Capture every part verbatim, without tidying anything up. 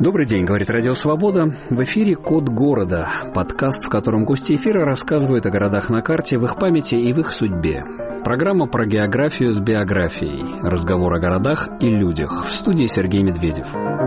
Добрый день, говорит Радио Свобода. В эфире «Код города», подкаст, в котором гости эфира рассказывают о городах на карте, в их памяти и в их судьбе. Программа про географию с биографией. Разговор о городах и людях. В студии Сергей Медведев.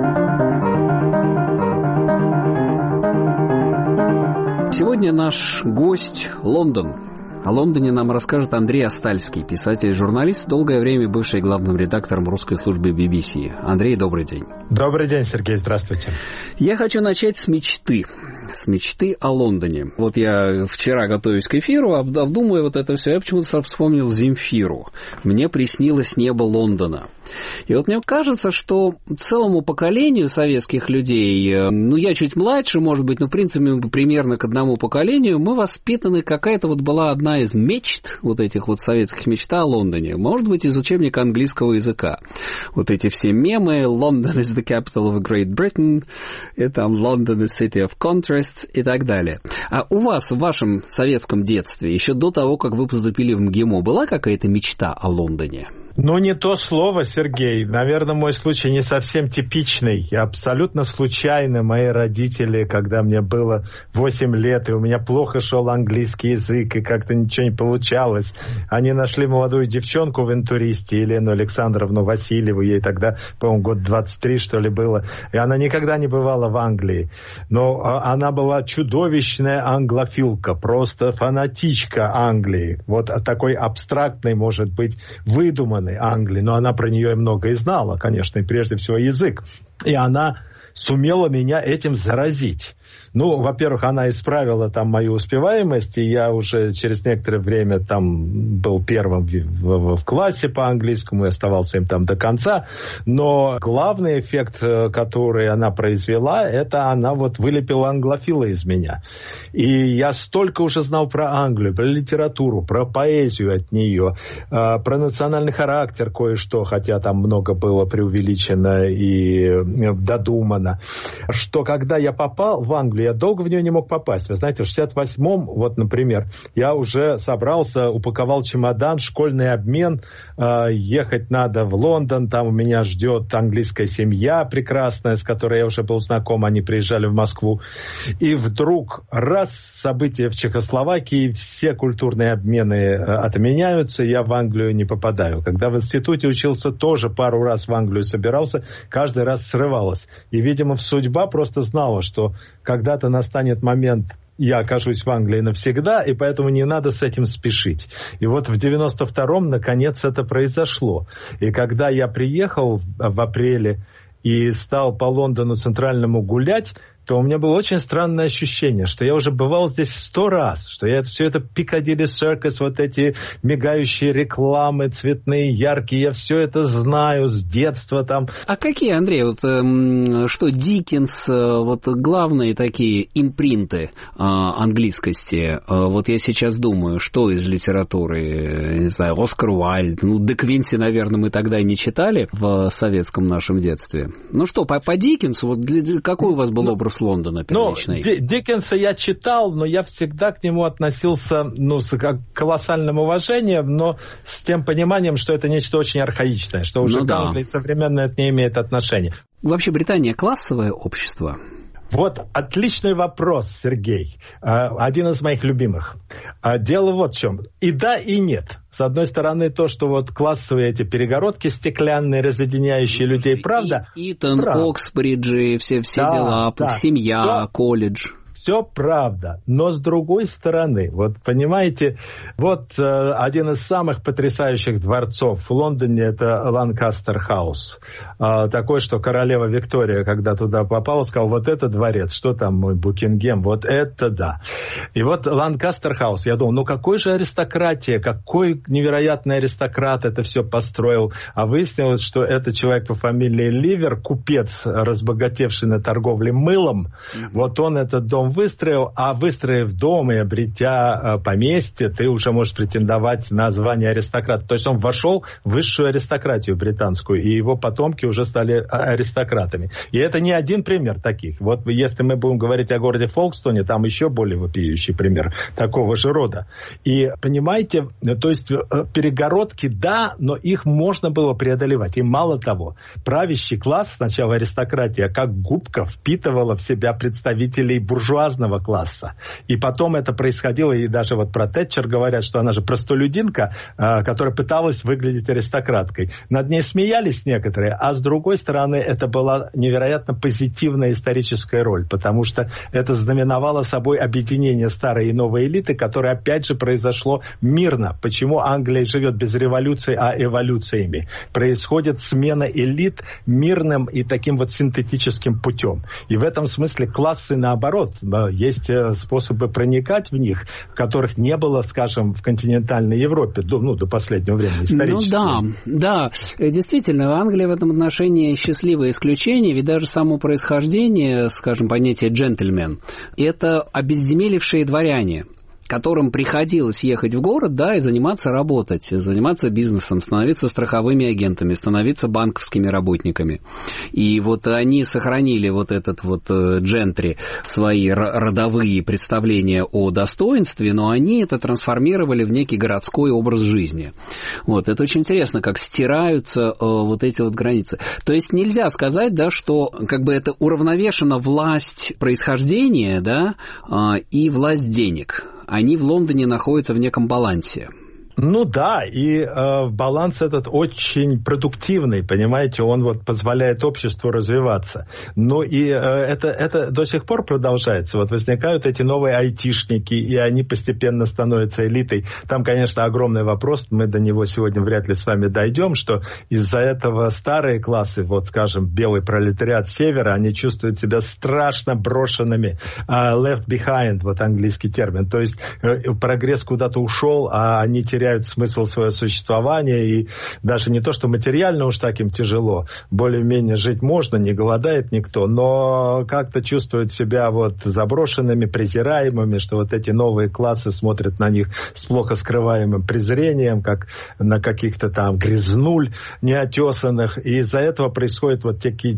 Сегодня наш гость — Лондон. О Лондоне нам расскажет Андрей Остальский, писатель и журналист, долгое время бывший главным редактором русской службы би би си. Андрей, добрый день. Добрый день, Сергей, здравствуйте. Я хочу начать с мечты. С мечты о Лондоне. Вот я вчера, готовясь к эфиру, обдумывая вот это все, я почему-то вспомнил Земфиру. Мне приснилось небо Лондона. И вот мне кажется, что целому поколению советских людей, ну, я чуть младше, может быть, но, в принципе, примерно к одному поколению, мы воспитаны, какая-то вот была одна из мечт, вот этих вот советских мечт о Лондоне, может быть, из учебника английского языка. Вот эти все мемы: London is the capital of Great Britain, и там London is city of contrasts и так далее. А у вас в вашем советском детстве, еще до того, как вы поступили в МГИМО, была какая-то мечта о Лондоне? Ну, не то слово, Сергей. Наверное, мой случай не совсем типичный. Абсолютно случайно мои родители, когда мне было восемь лет, и у меня плохо шел английский язык, и как-то ничего не получалось, они нашли молодую девчонку в «Интуристе», Елену Александровну Васильеву, ей тогда, по-моему, год двадцать три, что ли, было, и она никогда не бывала в Англии. Но она была чудовищная англофилка, просто фанатичка Англии. Вот такой абстрактный, может быть, выдуманный Англии, но она про нее и много и знала, конечно, и прежде всего язык. И она сумела меня этим заразить. Ну, во-первых, она исправила там мою успеваемость, и я уже через некоторое время там был первым в, в, в классе по английскому и оставался им там до конца. Но главный эффект, который она произвела, это она вот вылепила англофила из меня. И я столько уже знал про Англию, про литературу, про поэзию от нее, про национальный характер кое-что, хотя там много было преувеличено и додумано, что когда я попал в Англию, я долго в нее не мог попасть. Вы знаете, в шестьдесят восьмом, вот, например, я уже собрался, упаковал чемодан, школьный обмен, э, ехать надо в Лондон, там у меня ждет английская семья прекрасная, с которой я уже был знаком, они приезжали в Москву. И вдруг раз события в Чехословакии, все культурные обмены э, отменяются, я в Англию не попадаю. Когда в институте учился, тоже пару раз в Англию собирался, каждый раз срывалось. И, видимо, судьба просто знала, что когда-то настанет момент, я окажусь в Англии навсегда, и поэтому не надо с этим спешить. И вот в девяносто втором, наконец, это произошло. И когда я приехал в апреле и стал по Лондону центральному гулять, то у меня было очень странное ощущение, что я уже бывал здесь сто раз, что я все это Piccadilly Circus, вот эти мигающие рекламы цветные, яркие, я все это знаю с детства там. А какие, Андрей, вот э, что Диккенс, э, вот главные такие импринты э, английскости, э, вот я сейчас думаю, что из литературы, э, не знаю, Оскар Уайльд, ну, Де Квинси, наверное, мы тогда и не читали в советском нашем детстве. Ну что, по, по Диккенсу, вот для, для, какой у вас был образ Лондона первичный? Ну, Диккенса я читал, но я всегда к нему относился, ну, с колоссальным уважением, но с тем пониманием, что это нечто очень архаичное, что уже ну, к Англии да. современно это не имеет отношения. Вообще Британия классовое общество? Вот отличный вопрос, Сергей. Один из моих любимых. Дело вот в чем. И да, и нет. С одной стороны, то, что вот классовые эти перегородки стеклянные, разъединяющие людей, правда? Итон, Оксбриджи, все, все да, дела, да. семья, да. колледж. Все правда, но с другой стороны, вот понимаете, вот э, один из самых потрясающих дворцов в Лондоне — это Ланкастер-хаус. Э, такой, что королева Виктория, когда туда попала, сказала: вот это дворец, что там мой Букингем, вот это да. И вот Ланкастер-хаус, я думал, ну какой же аристократия, какой невероятный аристократ это все построил. А выяснилось, что это человек по фамилии Ливер, купец, разбогатевший на торговле мылом. Mm-hmm. Вот он этот дом выстроил, а выстроив дом и обретя поместье, ты уже можешь претендовать на звание аристократа. То есть он вошел в высшую аристократию британскую, и его потомки уже стали аристократами. И это не один пример таких. Вот если мы будем говорить о городе Фолкстоне, там еще более вопиющий пример такого же рода. И понимаете, то есть перегородки, да, но их можно было преодолевать. И мало того, правящий класс, сначала аристократия, как губка впитывала в себя представителей буржуазного класса. И потом это происходило, и даже вот про Тэтчер говорят, что она же простолюдинка, которая пыталась выглядеть аристократкой. Над ней смеялись некоторые, а с другой стороны, это была невероятно позитивная историческая роль, потому что это знаменовало собой объединение старой и новой элиты, которое опять же произошло мирно. Почему Англия живет без революции, а эволюциями? Происходит смена элит мирным и таким вот синтетическим путем. И в этом смысле классы, наоборот, есть способы проникать в них, которых не было, скажем, в континентальной Европе, до, ну, до последнего времени, исторически. Ну да, да, действительно, Англия в этом отношении счастливое исключение, ведь даже само происхождение, скажем, понятие джентльмен, это обезземелившие дворяне, которым приходилось ехать в город, да, и заниматься работать, заниматься бизнесом, становиться страховыми агентами, становиться банковскими работниками. И вот они сохранили вот этот вот джентри, свои родовые представления о достоинстве, но они это трансформировали в некий городской образ жизни. Вот, это очень интересно, как стираются вот эти вот границы. То есть нельзя сказать, да, что как бы это уравновешена власть происхождения, да, и власть денег. Они в Лондоне находятся в неком балансе. Ну да, и э, баланс этот очень продуктивный, понимаете, он вот позволяет обществу развиваться. Ну и э, это, это до сих пор продолжается. Вот возникают эти новые айтишники, и они постепенно становятся элитой. Там, конечно, огромный вопрос, мы до него сегодня вряд ли с вами дойдем, что из-за этого старые классы, вот скажем, белый пролетариат севера, они чувствуют себя страшно брошенными. Uh, left behind, вот английский термин. То есть э, прогресс куда-то ушел, а они теряют смысл своего существования, и даже не то, что материально уж так им тяжело, более-менее жить можно, не голодает никто, но как-то чувствуют себя вот заброшенными, презираемыми, что вот эти новые классы смотрят на них с плохо скрываемым презрением, как на каких-то там грязнуль неотесанных, и из-за этого происходят вот такие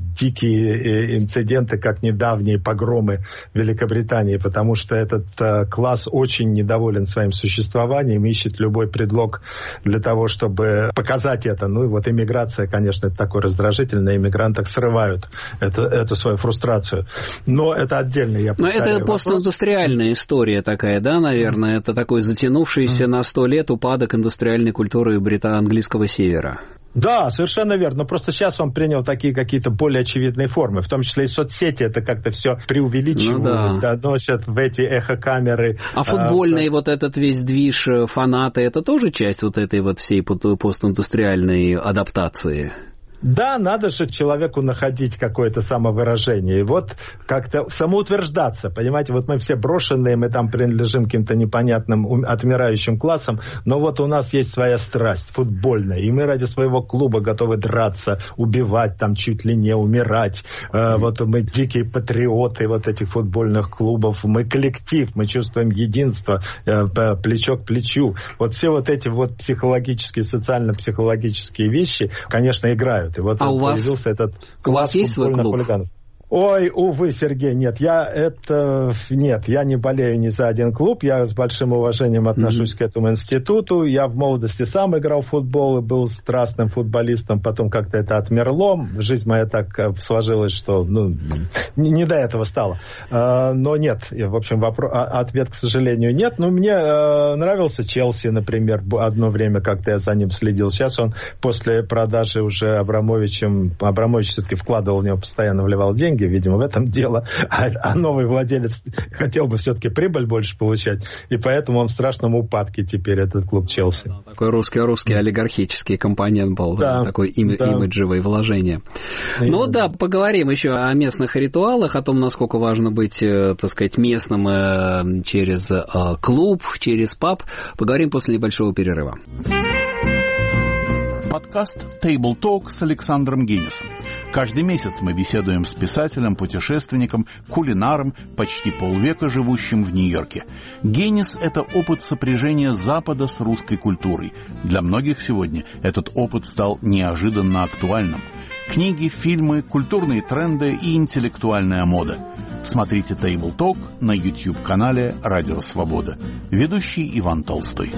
дикие инциденты, как недавние погромы в Великобритании, потому что этот класс очень недоволен своим существованием, ищет любой предлог для того, чтобы показать это. Ну и вот иммиграция, конечно, это такой раздражитель, на иммигрантах срывают это, эту свою фрустрацию. Но это отдельно, я повторяю. Но это постиндустриальная история такая, да, наверное? Это такой затянувшийся mm-hmm. на сто лет упадок индустриальной культуры британо-английского севера. Да, совершенно верно. Но просто сейчас он принял такие какие-то более очевидные формы. В том числе и соцсети это как-то все преувеличивают, ну, да. доносят в эти эхокамеры. А футбольный а, вот этот весь движ, фанаты, это тоже часть вот этой вот всей постиндустриальной адаптации? Да, надо же человеку находить какое-то самовыражение. И вот как-то самоутверждаться. Понимаете, вот мы все брошенные, мы там принадлежим каким-то непонятным отмирающим классам, но вот у нас есть своя страсть футбольная, и мы ради своего клуба готовы драться, убивать там чуть ли не, умирать. Mm-hmm. Вот мы дикие патриоты вот этих футбольных клубов, мы коллектив, мы чувствуем единство, плечо к плечу. Вот все вот эти вот психологические, социально-психологические вещи, конечно, играют. И вот а у вас, этот у вас есть свой клуб? Хулиганов. Ой, увы, Сергей, нет, я это, нет, я не болею ни за один клуб, я с большим уважением отношусь mm-hmm. к этому институту, я в молодости сам играл в футбол и был страстным футболистом, потом как-то это отмерло, жизнь моя так сложилась, что, ну, не, не до этого стало, а, но нет, в общем, вопрос, ответ, к сожалению, нет, но мне а, нравился Челси, например, одно время как-то я за ним следил, сейчас он после продажи уже Абрамовичем, Абрамович все-таки вкладывал в него, постоянно вливал деньги, видимо, в этом дело, а, а новый владелец хотел бы все-таки прибыль больше получать, и поэтому он в страшном упадке теперь, этот клуб Челси. Да, такой русский-русский олигархический компонент был, да, такой им, да. имиджевое вложение. И... Ну да, поговорим еще о местных ритуалах, о том, насколько важно быть, так сказать, местным э, через э, клуб, через паб. Поговорим после небольшого перерыва. Подкаст Table Talk с Александром Гиннисом. Каждый месяц мы беседуем с писателем, путешественником, кулинаром, почти полвека живущим в Нью-Йорке. Генис – это опыт сопряжения Запада с русской культурой. Для многих сегодня этот опыт стал неожиданно актуальным. Книги, фильмы, культурные тренды и интеллектуальная мода. Смотрите Table Talk на YouTube-канале «Радио Свобода». Ведущий Иван Толстой.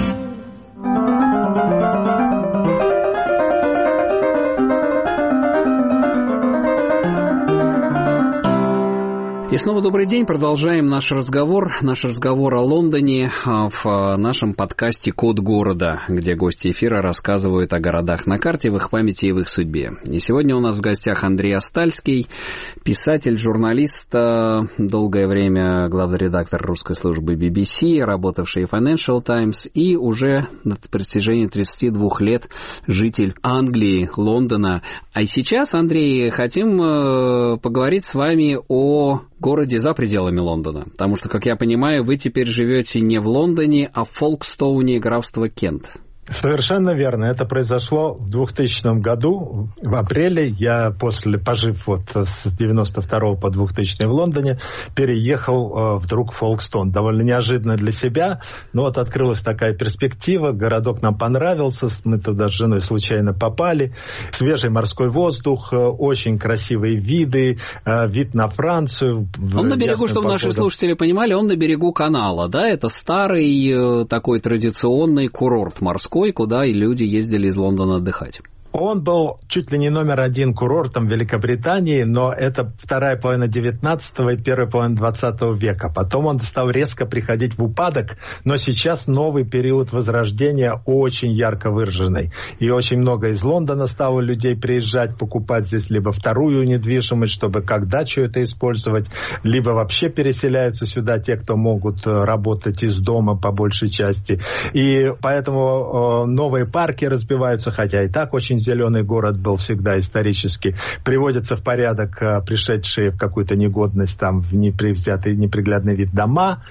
И снова добрый день. Продолжаем наш разговор. Наш разговор о Лондоне в нашем подкасте «Код города», где гости эфира рассказывают о городах на карте, в их памяти и в их судьбе. И сегодня у нас в гостях Андрей Остальский, писатель, журналист, долгое время главный редактор русской службы би би си, работавший в Financial Times и уже на протяжении тридцати двух лет житель Англии, Лондона. А сейчас, Андрей, хотим поговорить с вами о городе за пределами Лондона. Потому что, как я понимаю, вы теперь живете не в Лондоне, а в Фолкстоуне, графство Кент. Совершенно верно. Это произошло в двухтысячном году, в апреле. Я, после, пожив вот с девяносто второго по двухтысячный в Лондоне, переехал э, вдруг в Фолкстоун. Довольно неожиданно для себя, но вот открылась такая перспектива. Городок нам понравился, мы туда с женой случайно попали. Свежий морской воздух, э, очень красивые виды, э, вид на Францию. Он на берегу, чтобы погоду. Наши слушатели понимали, он на берегу канала, да? Это старый э, такой традиционный курорт морской, куда и люди ездили из Лондона отдыхать. Он был чуть ли не номер один курортом Великобритании, но это вторая половина девятнадцатого и первая половина двадцатого века. Потом он стал резко приходить в упадок, но сейчас новый период возрождения очень ярко выраженный. И очень много из Лондона стало людей приезжать, покупать здесь либо вторую недвижимость, чтобы как дачу это использовать, либо вообще переселяются сюда те, кто могут работать из дома по большей части. И поэтому э, новые парки разбиваются, хотя и так очень зеленый город был всегда исторически, приводятся в порядок а, пришедшие в какую-то негодность, там, в непривзятый, неприглядный вид дома,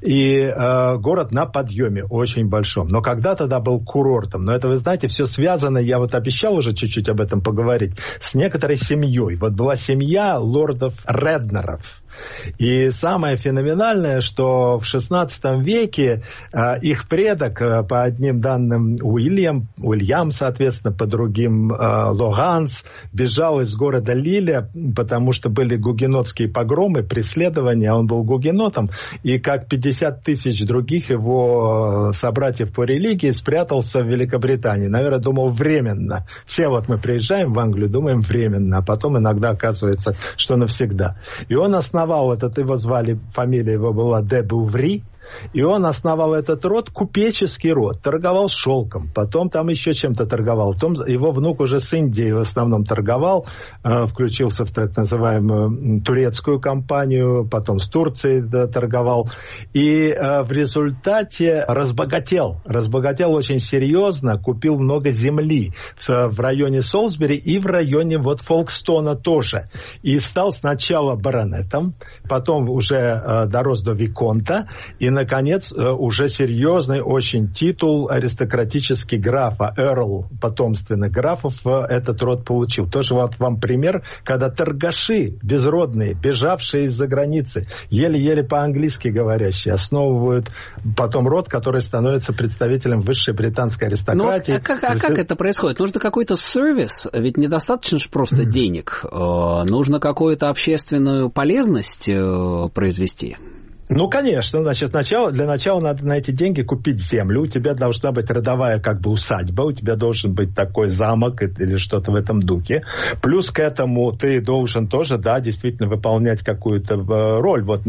и а, город на подъеме, очень большом. Но когда тогда был курортом, но это, вы знаете, все связано, я вот обещал уже чуть-чуть об этом поговорить, с некоторой семьей. Вот была семья лордов Реднеров. И самое феноменальное, что в шестнадцатом веке э, их предок, э, по одним данным Уильям, Уильям, соответственно, по другим э, Логанс, бежал из города Лиля, потому что были гугенотские погромы, преследования, он был гугенотом, и как пятьдесят тысяч других его собратьев по религии спрятался в Великобритании. Наверное, думал, временно. Все вот мы приезжаем в Англию, думаем временно, а потом иногда оказывается, что навсегда. И он основал этот, его звали, фамилия его была де Буври, и он основал этот род, купеческий род, торговал шелком, потом там еще чем-то торговал. Потом его внук уже с Индией в основном торговал, э, включился в так называемую турецкую компанию, потом с Турцией да, торговал. И э, в результате разбогател. Разбогател очень серьезно, купил много земли в, в районе Солсбери и в районе вот Фолкстона тоже. И стал сначала баронетом, потом уже э, дорос до виконта, и наконец, уже серьезный очень титул аристократический графа, эрл, потомственных графов, этот род получил. Тоже вот вам пример, когда торгаши безродные, бежавшие из-за границы, еле-еле по-английски говорящие, основывают потом род, который становится представителем высшей британской аристократии. Ну, а как, а как это происходит? Нужно какой-то сервис, ведь недостаточно же просто денег. Нужно какую-то общественную полезность произвести. Ну, конечно, значит, сначала, для начала надо на эти деньги купить землю, у тебя должна быть родовая как бы усадьба, у тебя должен быть такой замок или что-то в этом духе. Плюс к этому ты должен тоже, да, действительно выполнять какую-то роль. Вот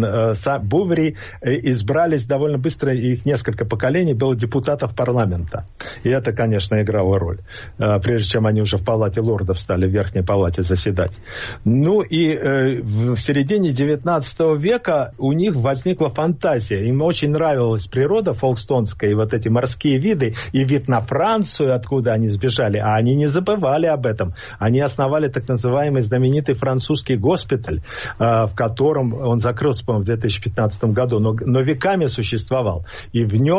Буври избрались довольно быстро, их несколько поколений было депутатов парламента. И это, конечно, играло роль, прежде чем они уже в палате лордов стали, в верхней палате заседать. Ну и в середине девятнадцатого века у них возник фантазия. Им очень нравилась природа фолкстонская, и вот эти морские виды, и вид на Францию, откуда они сбежали. А они не забывали об этом. Они основали так называемый знаменитый французский госпиталь, в котором он закрылся, по-моему, в две тысячи пятнадцатом году, но, но веками существовал. И в нем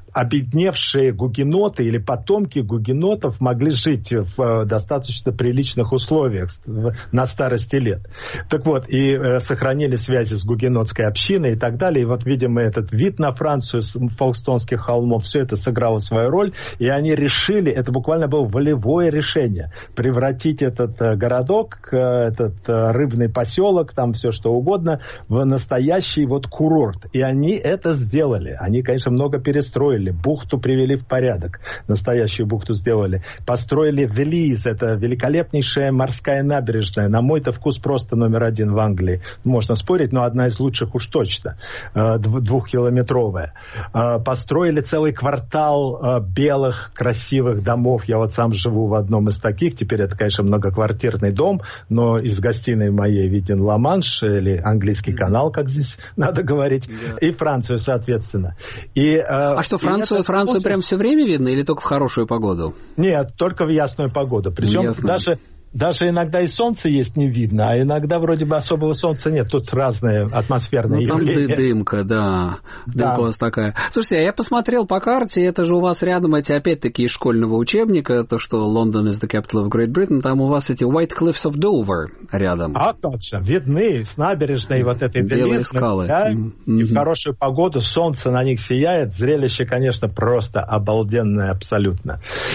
обедневшие гугеноты или потомки гугенотов могли жить в достаточно приличных условиях на старости лет. Так вот, и э, сохранили связи с гугенотской общиной и так далее. И вот, видимо, этот вид на Францию с Фолкстонских холмов, все это сыграло свою роль, и они решили, это буквально было волевое решение, превратить этот э, городок, э, этот э, рыбный поселок, там все что угодно, в настоящий вот курорт. И они это сделали. Они, конечно, много перестроили, бухту привели в порядок, настоящую бухту сделали. Построили Велиз, это великолепнейшая морская набережная, на мой-то вкус просто номер один в Англии. Можно спорить, но одна из лучших уж точно, э, двухкилометровая. Э, построили целый квартал э, белых, красивых домов. Я вот сам живу в одном из таких. Теперь это, конечно, многоквартирный дом, но из гостиной моей виден Ла-Манш, или английский канал, как здесь надо говорить, yeah. и Францию, соответственно. И, э, а что, Францию, Францию способ... прям все время видно или только в хорошую погоду? Нет, только в ясную погоду. Причем Ясно. даже... Даже иногда и солнце есть не видно, а иногда вроде бы особого солнца нет. Тут разные атмосферные ну, явления. Там дымка, да. Дымка да. у вас такая. Слушайте, а я посмотрел по карте, это же у вас рядом эти, опять-таки, из школьного учебника, то, что Лондон is the capital of Great Britain, там у вас эти White Cliffs of Dover рядом. А как же, видны с набережной вот этой белые скалы. Да, mm-hmm. И в хорошую погоду солнце на них сияет. Зрелище, конечно, просто обалденное абсолютно.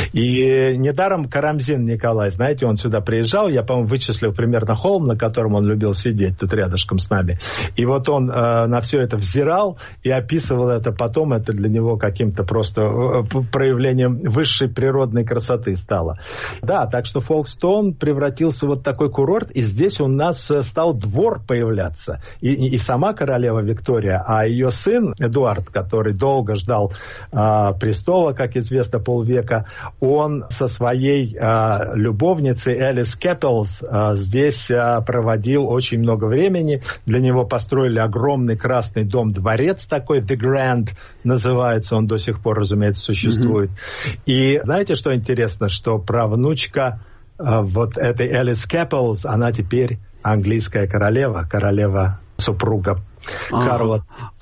И недаром Карамзин Николай, знаете, он сюда приезжал, я, по-моему, вычислил примерно холм, на котором он любил сидеть, тут рядышком с нами. И вот он э, на все это взирал и описывал это потом, это для него каким-то просто э, проявлением высшей природной красоты стало. Да, так что Фолкстон превратился в вот такой курорт, и здесь у нас стал двор появляться. И, и сама королева Виктория, а ее сын Эдуард, который долго ждал э, престола, как известно, полвека, он со своей э, любовницей Элис Кэппелс а, здесь а, проводил очень много времени. Для него построили огромный красный дом-дворец такой, The Grand называется, он до сих пор, разумеется, существует. Mm-hmm. И знаете, что интересно, что правнучка а, вот этой Элис Кэппелс, она теперь английская королева, королева супруга Карла.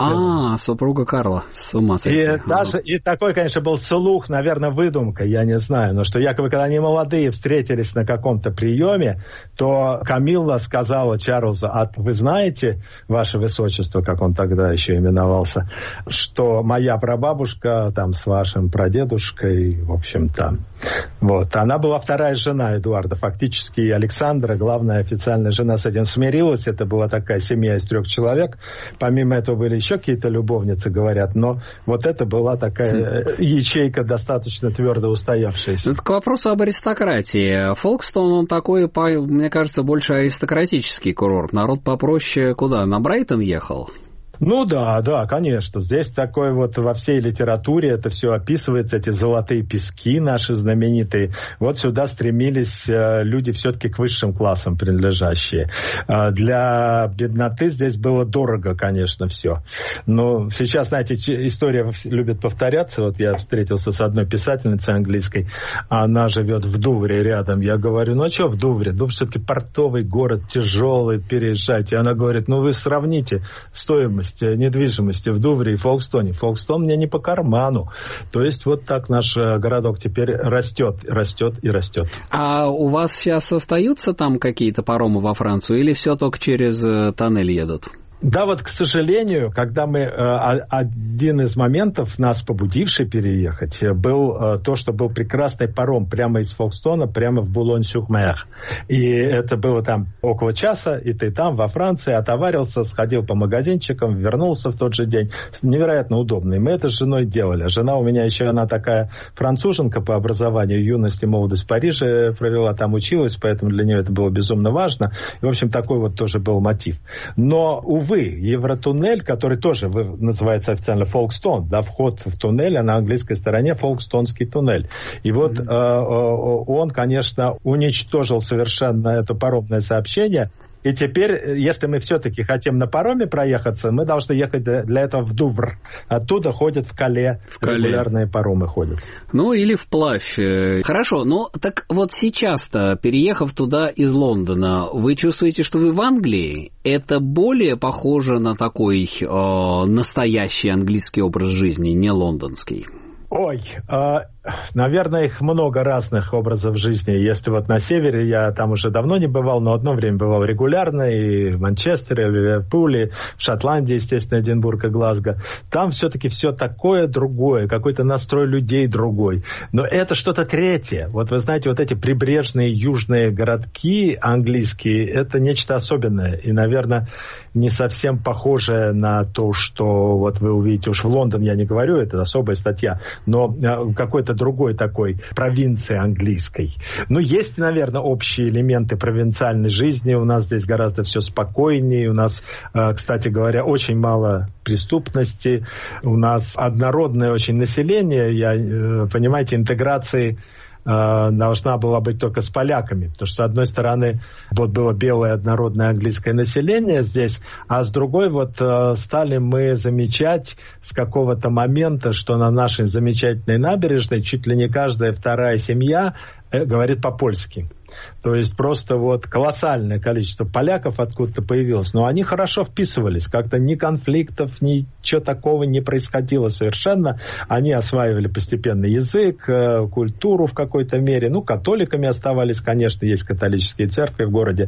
А, супруга Карла. С ума сойти. И, даже, и такой, конечно, был слух, наверное, выдумка, я не знаю, но что якобы, когда они молодые встретились на каком-то приеме, то Камилла сказала Чарльзу: а вы знаете, ваше высочество, как он тогда еще именовался, что моя прабабушка там с вашим прадедушкой, в общем-то, вот, она была вторая жена Эдуарда, фактически Александра, главная официальная жена, с этим смирилась, это была такая семья из трех человек. Помимо этого были еще какие-то любовницы, говорят, но вот это была такая ячейка достаточно твердо устоявшаяся. Это к вопросу об аристократии. Фолкстон, он такой, мне кажется, больше аристократический курорт. Народ попроще куда? На Брайтон ехал? Ну да, да, конечно. Здесь такое вот во всей литературе это все описывается, эти золотые пески наши знаменитые. Вот сюда стремились э, люди все-таки к высшим классам принадлежащие. Э, для бедноты здесь было дорого, конечно, все. Но сейчас, знаете, история любит повторяться. Вот я встретился с одной писательницей английской, она живет в Дувре рядом. Я говорю, ну а что в Дувре? Дувр все-таки портовый город, тяжелый, переезжать. И она говорит, ну вы сравните стоимость недвижимости в Дувре и Фолкстоне. Фолкстон мне не по карману. То есть вот так наш городок теперь растет, растет и растет. А у вас сейчас остаются там какие-то паромы во Францию или все только через тоннель едут? Да, вот, к сожалению, когда мы... Э, один из моментов, нас побудивший переехать, был э, то, что был прекрасный паром прямо из Фолкстона, прямо в Булонь-сюр-Мер. И это было там около часа, и ты там, во Франции, отоварился, сходил по магазинчикам, вернулся в тот же день. Невероятно удобно. И мы это с женой делали. Жена у меня еще, она такая француженка по образованию, юность и молодость в Париже провела, там училась, поэтому для нее это было безумно важно. И, в общем, такой вот тоже был мотив. Но, увы, Евротуннель, который тоже называется официально Фолкстон, да, вход в туннель, а на английской стороне Фолкстонский туннель. И вот mm-hmm. э, он, конечно, уничтожил совершенно это паромное сообщение. И теперь, если мы все-таки хотим на пароме проехаться, мы должны ехать для этого в Дувр. Оттуда ходят в Кале, в Кале. Регулярные паромы ходят. Ну, или вплавь. Хорошо, ну, так вот сейчас-то, переехав туда из Лондона, вы чувствуете, что вы в Англии? Это более похоже на такой э, настоящий английский образ жизни, не лондонский? Ой, э, наверное, их много разных образов жизни. Если вот на севере, я там уже давно не бывал, но одно время бывал регулярно, и в Манчестере, и в Ливерпуле, в Шотландии, естественно, Эдинбург и Глазго. Там все-таки все такое другое, какой-то настрой людей другой. Но это что-то третье. Вот вы знаете, вот эти прибрежные южные городки английские, это нечто особенное. И, наверное, не совсем похожее на то, что вот вы увидите, уж в Лондон я не говорю, это особая статья, но какой-то другой такой провинции английской. Ну, есть, наверное, общие элементы провинциальной жизни. У нас здесь гораздо все спокойнее. У нас, кстати говоря, очень мало преступности. У нас однородное очень население. Я, понимаете, интеграции должна была быть только с поляками, потому что, с одной стороны, вот было белое однородное английское население здесь, а с другой вот стали мы замечать с какого-то момента, что на нашей замечательной набережной чуть ли не каждая вторая семья говорит по-польски. То есть просто вот колоссальное количество поляков откуда-то появилось. Но они хорошо вписывались. Как-то ни конфликтов, ничего такого не происходило совершенно. Они осваивали постепенно язык, культуру в какой-то мере. Ну, католиками оставались, конечно, есть католические церкви в городе.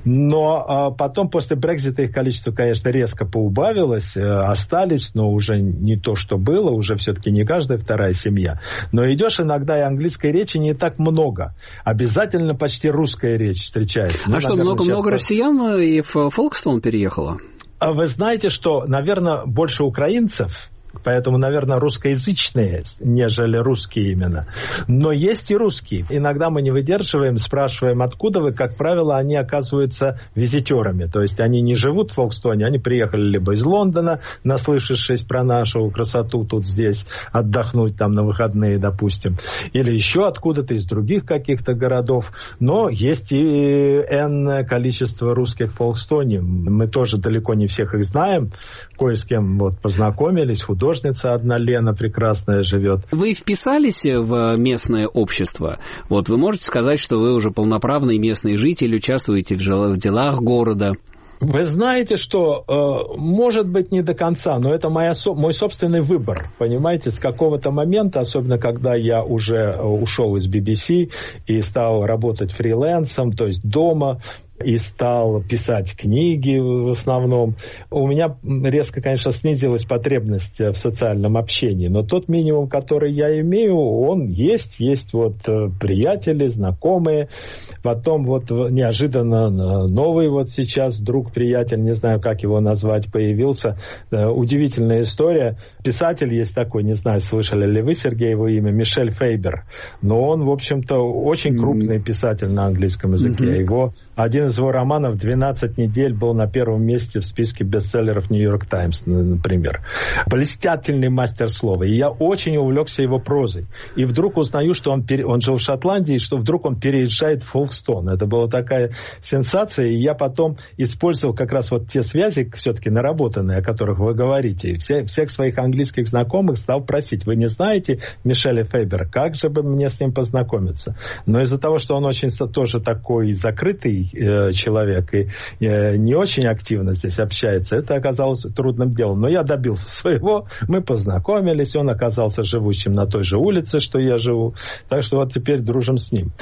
Но потом, после Брексита, их количество, конечно, резко поубавилось. Остались, но уже не то, что было. Уже все-таки не каждая вторая семья. Но идешь иногда, и английской речи не так много. Обязательно почти русская речь встречается. А ну, что, много-много россиян и в Фолкстон переехало? А вы знаете, что, наверное, больше украинцев, поэтому, наверное, русскоязычные, нежели русские именно. Но есть и русские. Иногда мы не выдерживаем, спрашиваем, откуда вы. Как правило, они оказываются визитерами. То есть они не живут в Фолкстоне, они приехали либо из Лондона, наслышавшись про нашу красоту тут здесь, отдохнуть там на выходные, допустим. Или еще откуда-то из других каких-то городов. Но есть и энное количество русских в Фолкстоне. Мы тоже далеко не всех их знаем. Кое с кем вот познакомились, художница одна Лена прекрасная живет. Вы вписались в местное общество? Вот вы можете сказать, что вы уже полноправный местный житель, участвуете в делах города? Вы знаете, что, э, может быть, не до конца, но это моя, мой собственный выбор, понимаете, с какого-то момента, особенно когда я уже ушел из би би си и стал работать фрилансом, то есть дома, и стал писать книги в основном. У меня резко, конечно, снизилась потребность в социальном общении, но тот минимум, который я имею, он есть. Есть вот приятели, знакомые. Потом вот неожиданно новый вот сейчас друг-приятель, не знаю, как его назвать, появился. Удивительная история. Писатель есть такой, не знаю, слышали ли вы, Сергей, его имя, Мишель Фейбер. Но он, в общем-то, очень крупный писатель на английском языке. Mm-hmm. Его Один из его романов «двенадцать недель» был на первом месте в списке бестселлеров «Нью-Йорк Таймс», например. Блистательный мастер слова. И я очень увлекся его прозой. И вдруг узнаю, что он, пере... он жил в Шотландии, и что вдруг он переезжает в Фолкстон. Это была такая сенсация. И я потом использовал как раз вот те связи, все-таки наработанные, о которых вы говорите. И все, всех своих английских знакомых стал просить: вы не знаете Мишеля Фейбера? Как же бы мне с ним познакомиться? Но из-за того, что он очень тоже такой закрытый человек и не очень активно здесь общается, это оказалось трудным делом. Но я добился своего, мы познакомились, он оказался живущим на той же улице, что я живу, так что вот теперь дружим с ним.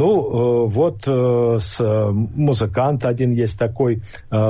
Ну, вот с музыкант один есть такой,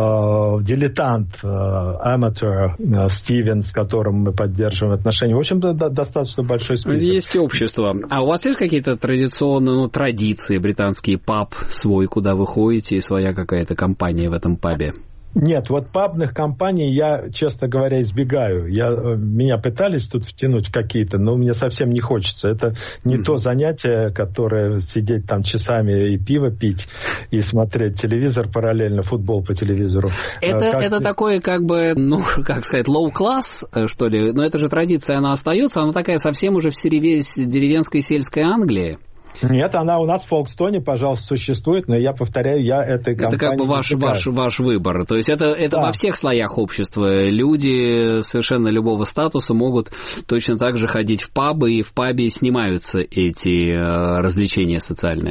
дилетант, amateur, Стивен, с которым мы поддерживаем отношения. В общем-то, достаточно большой список. Есть общество. А у вас есть какие-то традиционные ну, традиции, британский паб свой, куда вы ходите, и своя какая-то компания в этом пабе? Нет, вот пабных компаний я, честно говоря, избегаю. Я, меня пытались тут втянуть в какие-то, но мне совсем не хочется. Это не mm-hmm. то занятие, которое сидеть там часами и пиво пить, и смотреть телевизор параллельно, футбол по телевизору. Это, как... это такое, как бы, ну, как сказать, low-class, что ли? Но это же традиция, она остается, она такая совсем уже в деревенской сельской Англии. Нет, она у нас в Фолкстоне, пожалуйста, существует, но я повторяю, я этой компании... Это как бы ваш, ваш, ваш выбор. То есть это, это да. Во всех слоях общества. Люди совершенно любого статуса могут точно так же ходить в пабы, и в пабе снимаются эти развлечения социальные.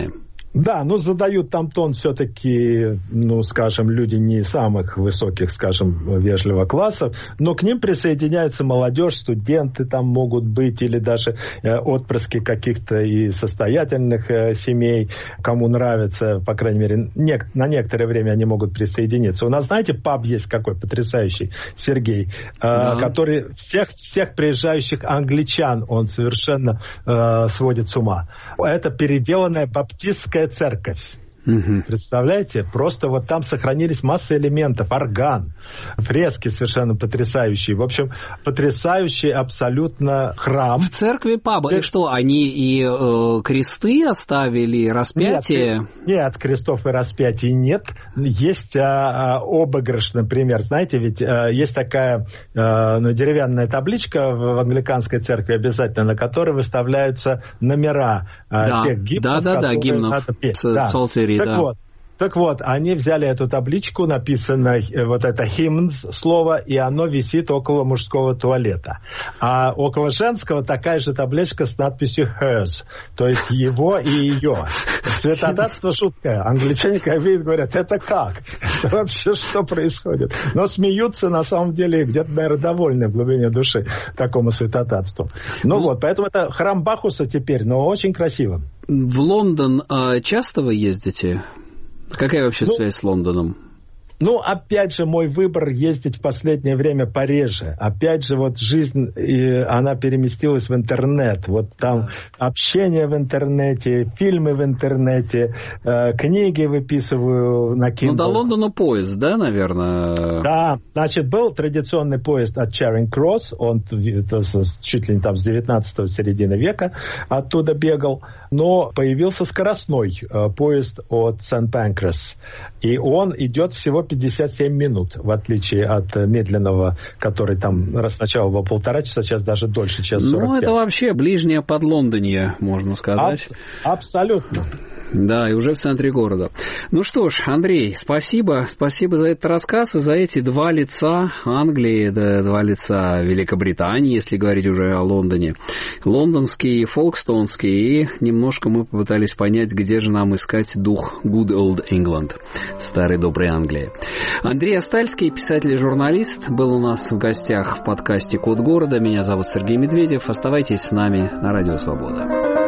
Да, ну задают там тон все-таки, ну, скажем, люди не самых высоких, скажем, вежливого класса, но к ним присоединяется молодежь, студенты там могут быть, или даже э, отпрыски каких-то и состоятельных э, семей, кому нравится, по крайней мере, нек- на некоторое время они могут присоединиться. У нас, знаете, паб есть какой потрясающий, Сергей, э, да. который всех, всех приезжающих англичан, он совершенно э, сводит с ума. Это переделанная баптистская церковь. Угу. Представляете? Просто вот там сохранились масса элементов. Орган, фрески совершенно потрясающие. В общем, потрясающий абсолютно храм. В церкви паба. И что, они и э, кресты оставили, распятие? Нет, нет, крестов и распятий нет. Есть а, а, обыгрыш, например. Знаете, ведь а, есть такая а, ну, деревянная табличка в англиканской церкви обязательно, на которой выставляются номера а, да. тех гимнов, да, да, да, гимнов надо петь. Да. Так да. вот, так вот, они взяли эту табличку, написано вот это hymns слово, и оно висит около мужского туалета. А около женского такая же табличка с надписью hers, то есть его и ее. Святотатство шутка. Англичане, как видят, говорят, это как? Это вообще что происходит? Но смеются, на самом деле, где-то, наверное, довольны в глубине души такому святотатству. Ну, ну вот, поэтому это храм Бахуса теперь, но очень красиво. В Лондон а, часто вы ездите? Какая вообще ну, связь с Лондоном? Ну, опять же, мой выбор ездить в последнее время пореже. Опять же, вот жизнь, и она переместилась в интернет. Вот там общение в интернете, фильмы в интернете, э, книги выписываю на Kindle. Ну, до Лондона поезд, да, наверное? Да, значит, был традиционный поезд от Чаринг-Кросс, он чуть ли не там с девятнадцатого середины века оттуда бегал, но появился скоростной э, поезд от Сент-Панкрас, и он идет всего пятьдесят семь минут, в отличие от медленного, который там сначала был полтора часа, сейчас даже дольше, час сорок пять. Ну, это вообще ближнее подлондонье, можно сказать. Аб- абсолютно. Да, и уже в центре города. Ну что ж, Андрей, спасибо. Спасибо за этот рассказ и за эти два лица Англии, да, два лица Великобритании, если говорить уже о Лондоне. Лондонский, фолкстонский, и немножко мы попытались понять, где же нам искать дух Good Old England, старой доброй Англии. Андрей Астальский, писатель и журналист, был у нас в гостях в подкасте «Код города». Меня зовут Сергей Медведев. Оставайтесь с нами на Радио Свобода.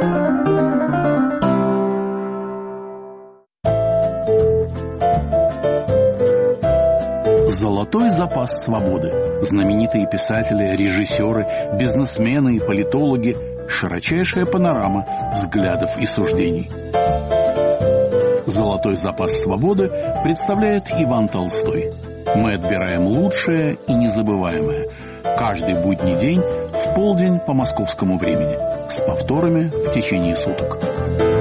Золотой запас свободы. Знаменитые писатели, режиссеры, бизнесмены и политологи. Широчайшая панорама взглядов и суждений. Золотой запас свободы представляет Иван Толстой. Мы отбираем лучшее и незабываемое. Каждый будний день в полдень по московскому времени. С повторами в течение суток.